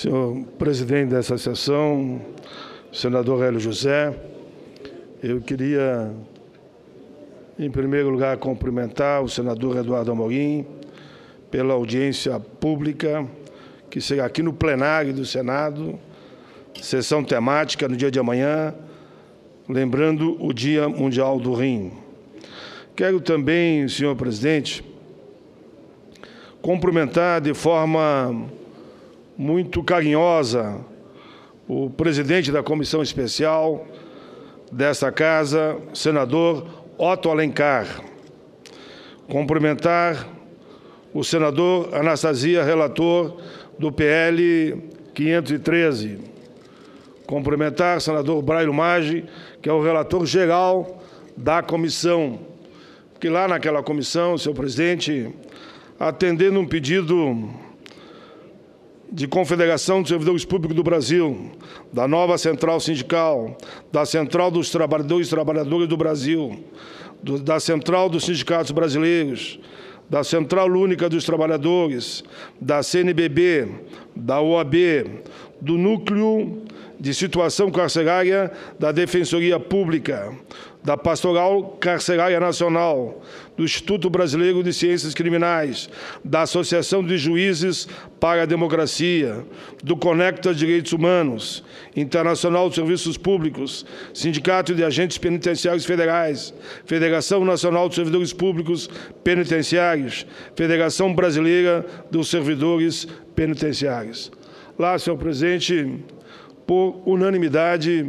Senhor presidente dessa sessão, senador Hélio José, eu queria, em primeiro lugar, cumprimentar o senador Eduardo Amorim pela audiência pública que será aqui no plenário do Senado, sessão temática no dia de amanhã, lembrando o Dia Mundial do Rim. Quero também, senhor presidente, cumprimentar de forma muito carinhosa o presidente da comissão especial dessa casa, senador Otto Alencar. Cumprimentar o senador Anastasia, relator do PL 513. Cumprimentar o senador Braulio Maggi, que é o relator geral da comissão. Que lá naquela comissão, senhor presidente, atendendo um pedido de Confederação dos Servidores Públicos do Brasil, da nova Central Sindical, da Central dos Trabalhadores e Trabalhadoras do Brasil, da Central dos Sindicatos Brasileiros, da Central Única dos Trabalhadores, da CNBB, da OAB, do Núcleo de Situação Carcerária da Defensoria Pública, da Pastoral Carcerária Nacional, do Instituto Brasileiro de Ciências Criminais, da Associação de Juízes para a Democracia, do Conecta Direitos Humanos, Internacional de Serviços Públicos, Sindicato de Agentes Penitenciários Federais, Federação Nacional de Servidores Públicos Penitenciários, Federação Brasileira dos Servidores Penitenciários. Lá, senhor presidente, por unanimidade,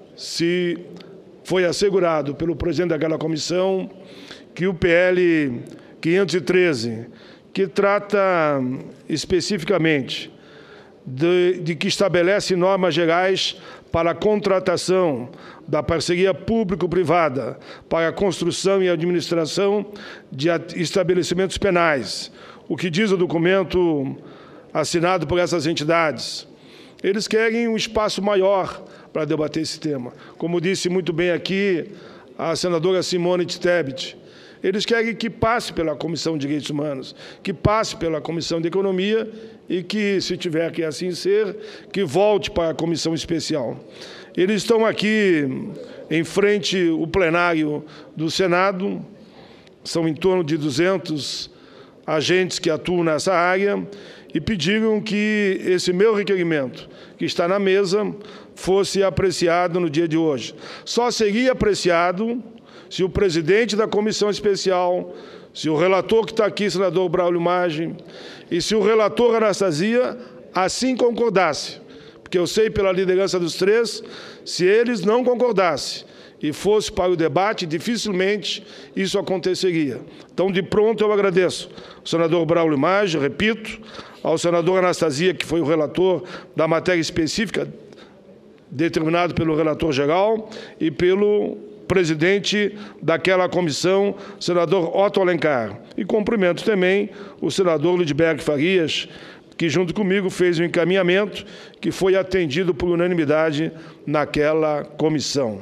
foi assegurado pelo presidente daquela comissão que o PL 513, que trata especificamente de que estabelece normas gerais para a contratação da parceria público-privada para a construção e administração de estabelecimentos penais, o que diz o documento assinado por essas entidades. Eles querem um espaço maior para debater esse tema. Como disse muito bem aqui a senadora Simone Tebet, eles querem que passe pela Comissão de Direitos Humanos, que passe pela Comissão de Economia e que, se tiver que assim ser, que volte para a Comissão Especial. Eles estão aqui em frente ao plenário do Senado, são em torno de 200 agentes que atuam nessa área, e pediram que esse meu requerimento, que está na mesa, fosse apreciado no dia de hoje. Só seria apreciado se o presidente da comissão especial, se o relator que está aqui, senador Braulio Maggi, e se o relator Anastasia assim concordasse. Porque eu sei pela liderança dos três, se eles não concordassem e fosse para o debate, dificilmente isso aconteceria. Então, de pronto, eu agradeço ao senador Braulio Maggi, repito, ao senador Anastasia, que foi o relator da matéria específica, determinado pelo relator geral, e pelo presidente daquela comissão, senador Otto Alencar. E cumprimento também o senador Ludberg Farias, que junto comigo fez um encaminhamento que foi atendido por unanimidade naquela comissão.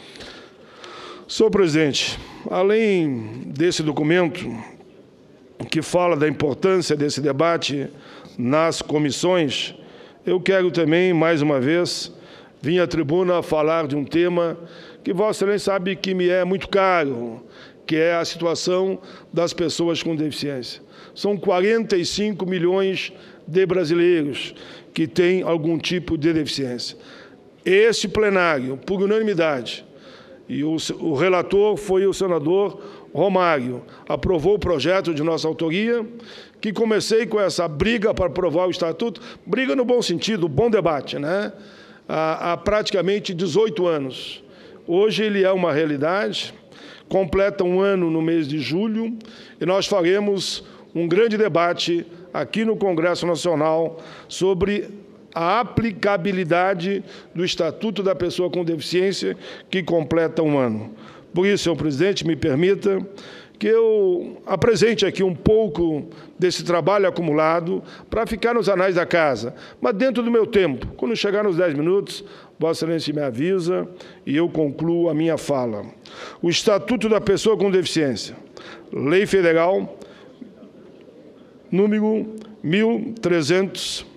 Senhor presidente, além desse documento, que fala da importância desse debate nas comissões, eu quero também, mais uma vez, vir à tribuna falar de um tema que Vossa Excelência sabe que me é muito caro, que é a situação das pessoas com deficiência. São 45 milhões de brasileiros que têm algum tipo de deficiência. Esse plenário, por unanimidade, e o relator foi o senador Romário, aprovou o projeto de nossa autoria, que comecei com essa briga para aprovar o Estatuto, briga no bom sentido, bom debate, né? Há praticamente 18 anos. Hoje ele é uma realidade, completa um ano no mês de julho, e nós faremos um grande debate aqui no Congresso Nacional sobre a aplicabilidade do Estatuto da Pessoa com Deficiência, que completa um ano. Por isso, senhor presidente, me permita que eu apresente aqui um pouco desse trabalho acumulado para ficar nos anais da casa, mas dentro do meu tempo. Quando chegar nos 10 minutos, Vossa Excelência me avisa e eu concluo a minha fala. O Estatuto da Pessoa com Deficiência, Lei Federal, número 1300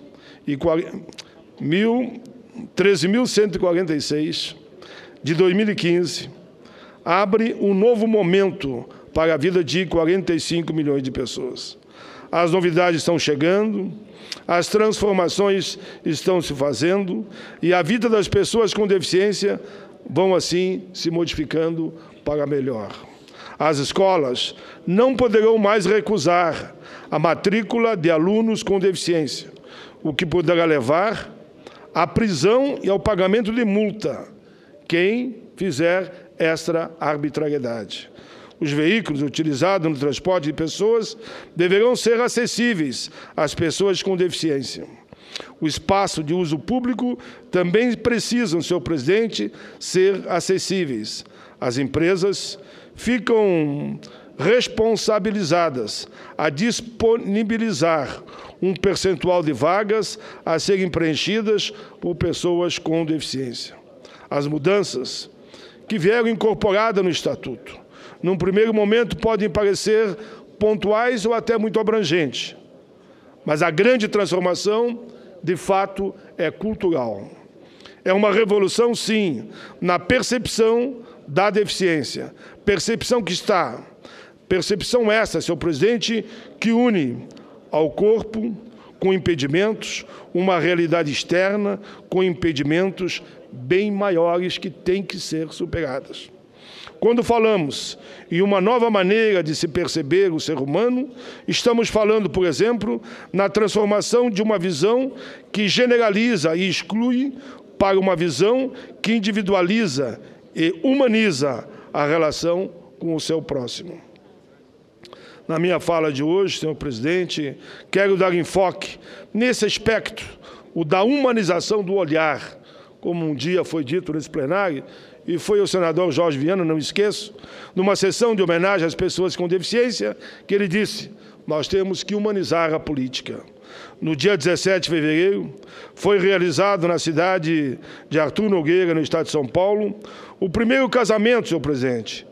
13.146 de 2015 abre um novo momento para a vida de 45 milhões de pessoas. As novidades estão chegando, as transformações estão se fazendo e a vida das pessoas com deficiência vão, assim, se modificando para melhor. As escolas não poderão mais recusar a matrícula de alunos com deficiência, o que poderá levar à prisão e ao pagamento de multa quem fizer esta arbitrariedade. Os veículos utilizados no transporte de pessoas deverão ser acessíveis às pessoas com deficiência. O espaço de uso público também precisam, senhor presidente, ser acessíveis. As empresas ficam responsabilizadas a disponibilizar um percentual de vagas a serem preenchidas por pessoas com deficiência. As mudanças que vieram incorporadas no Estatuto, num primeiro momento, podem parecer pontuais ou até muito abrangentes, mas a grande transformação, de fato, é cultural. É uma revolução, sim, na percepção da deficiência. Percepção essa, senhor presidente, que une ao corpo com impedimentos, uma realidade externa com impedimentos bem maiores que têm que ser superadas. Quando falamos em uma nova maneira de se perceber o ser humano, estamos falando, por exemplo, na transformação de uma visão que generaliza e exclui para uma visão que individualiza e humaniza a relação com o seu próximo. Na minha fala de hoje, senhor presidente, quero dar enfoque nesse aspecto, o da humanização do olhar, como um dia foi dito nesse plenário, e foi o senador Jorge Viana, não esqueço, numa sessão de homenagem às pessoas com deficiência, que ele disse: nós temos que humanizar a política. No dia 17 de fevereiro, foi realizado na cidade de Arthur Nogueira, no estado de São Paulo, o primeiro casamento, senhor presidente,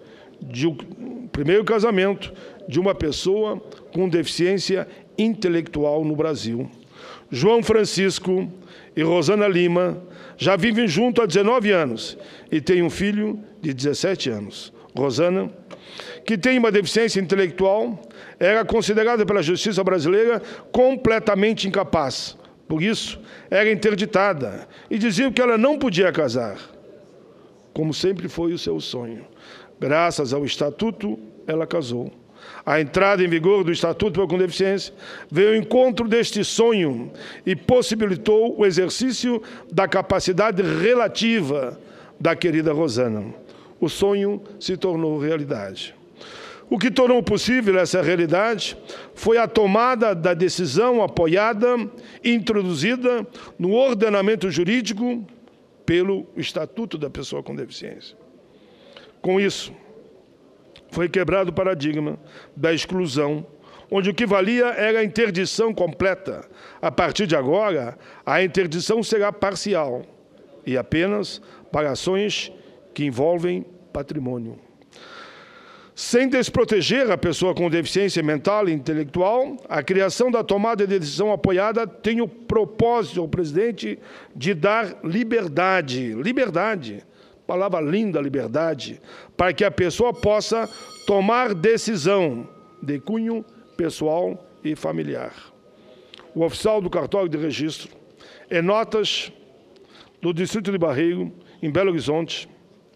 de uma pessoa com deficiência intelectual no Brasil. João Francisco e Rosana Lima já vivem junto há 19 anos e têm um filho de 17 anos. Rosana, que tem uma deficiência intelectual, era considerada pela justiça brasileira completamente incapaz. Por isso, era interditada e diziam que ela não podia casar, como sempre foi o seu sonho. Graças ao Estatuto, ela casou. A entrada em vigor do Estatuto para com Deficiência veio ao encontro deste sonho e possibilitou o exercício da capacidade relativa da querida Rosana. O sonho se tornou realidade. O que tornou possível essa realidade foi a tomada da decisão apoiada e introduzida no ordenamento jurídico pelo Estatuto da Pessoa com Deficiência. Com isso, foi quebrado o paradigma da exclusão, onde o que valia era a interdição completa. A partir de agora, a interdição será parcial e apenas para ações que envolvem patrimônio. Sem desproteger a pessoa com deficiência mental e intelectual, a criação da tomada de decisão apoiada tem o propósito, senhor presidente, de dar liberdade, palavra linda, liberdade, para que a pessoa possa tomar decisão de cunho pessoal e familiar. O oficial do cartório de registro, em notas do Distrito de Barreiro, em Belo Horizonte,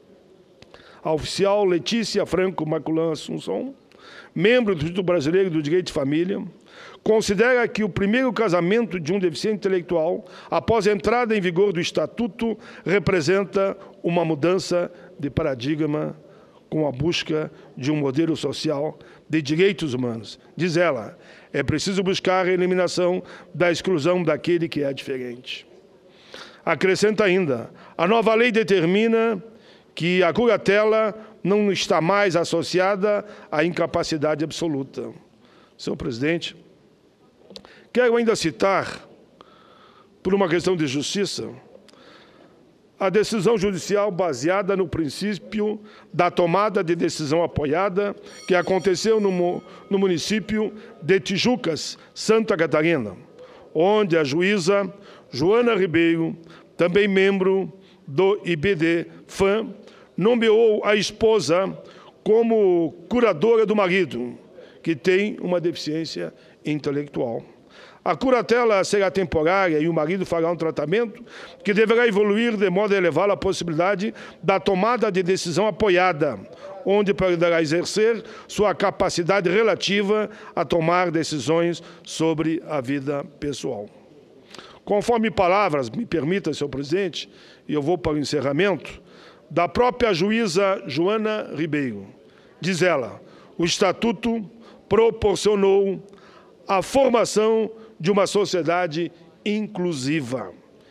a oficial Letícia Franco Maculan Assunção, membro do Instituto Brasileiro do Direito de Família, considera que o primeiro casamento de um deficiente intelectual, após a entrada em vigor do Estatuto, representa uma mudança de paradigma com a busca de um modelo social de direitos humanos. Diz ela, é preciso buscar a eliminação da exclusão daquele que é diferente. Acrescenta ainda, a nova lei determina que a curatela não está mais associada à incapacidade absoluta. Senhor presidente, quero ainda citar, por uma questão de justiça, a decisão judicial baseada no princípio da tomada de decisão apoiada que aconteceu no município de Tijucas, Santa Catarina, onde a juíza Joana Ribeiro, também membro do IBD-FAM, nomeou a esposa como curadora do marido, que tem uma deficiência intelectual. A curatela será temporária e o marido fará um tratamento que deverá evoluir de modo a elevá-lo à possibilidade da tomada de decisão apoiada, onde poderá exercer sua capacidade relativa a tomar decisões sobre a vida pessoal. Conforme palavras, me permita, senhor presidente, e eu vou para o encerramento, da própria juíza Joana Ribeiro. Diz ela, o Estatuto proporcionou a formação de uma sociedade inclusiva.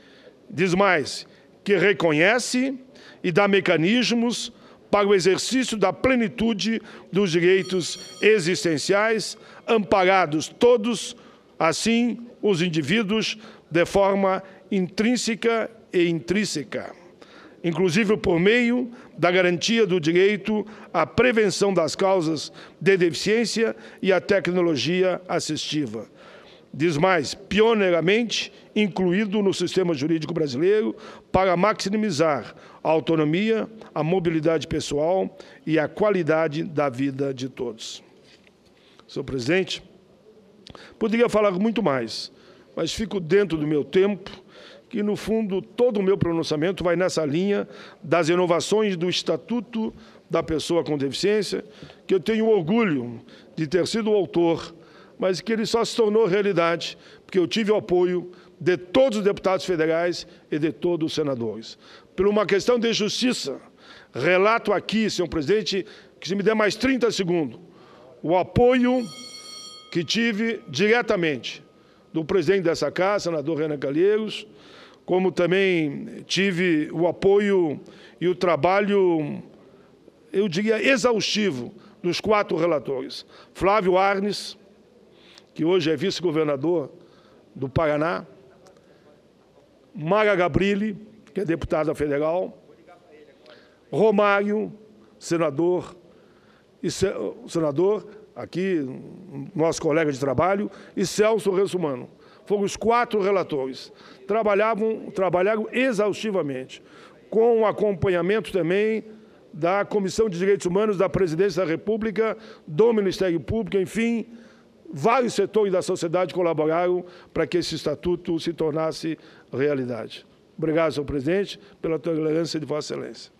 Diz mais, que reconhece e dá mecanismos para o exercício da plenitude dos direitos existenciais, amparados todos, assim, os indivíduos, de forma intrínseca e intrínseca, inclusive por meio da garantia do direito à prevenção das causas de deficiência e à tecnologia assistiva. Diz mais, pioneiramente incluído no sistema jurídico brasileiro para maximizar a autonomia, a mobilidade pessoal e a qualidade da vida de todos. Senhor presidente, poderia falar muito mais, mas fico dentro do meu tempo, que, no fundo, todo o meu pronunciamento vai nessa linha das inovações do Estatuto da Pessoa com Deficiência, que eu tenho orgulho de ter sido o autor, mas que ele só se tornou realidade porque eu tive o apoio de todos os deputados federais e de todos os senadores. Por uma questão de justiça, relato aqui, senhor presidente, que se me der mais 30 segundos, o apoio que tive diretamente do presidente dessa casa, senador Renan Calheiros, como também tive o apoio e o trabalho, eu diria, exaustivo dos 4 relatores. Flávio Arnes, que hoje é vice-governador do Paraná, Mara Gabrilli, que é deputada federal, Romário, senador, aqui, nosso colega de trabalho, e Celso Russomano. Foram os 4 relatores. Trabalharam exaustivamente, com o acompanhamento também da Comissão de Direitos Humanos da Presidência da República, do Ministério Público, enfim, vários setores da sociedade colaboraram para que esse estatuto se tornasse realidade. Obrigado, senhor presidente, pela tolerância de Vossa Excelência.